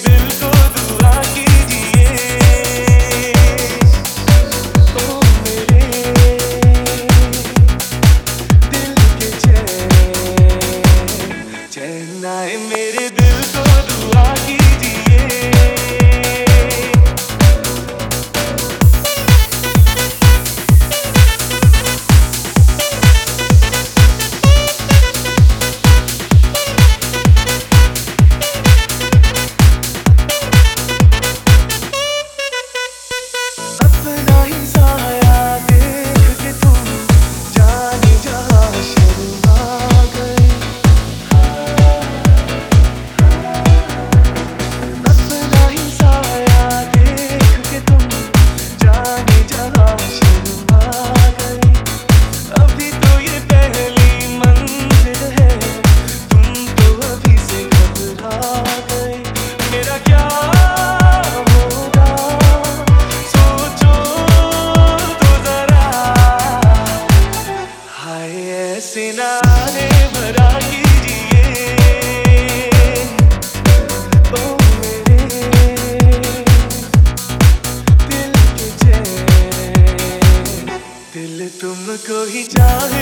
दिल को दुआ कीजिए। ओ मेरे दिल के चैन आए, मेरे दिल को दुआ कीजिए। अपना ही साया देख के तुम जाने जहाँ शर्मा गए। अपना ही साया देख के तुम जाने जहाँ शर्मा गए। अभी तो ये पहली मंजिल है, तुम तो अभी से घबरा गए। मेरा क्या होगा सोचो तो जरा, हाय ऐसे नारे भरा कीजिए। ओ मेरे दिल के चैन, दिल तुमको ही चाहे।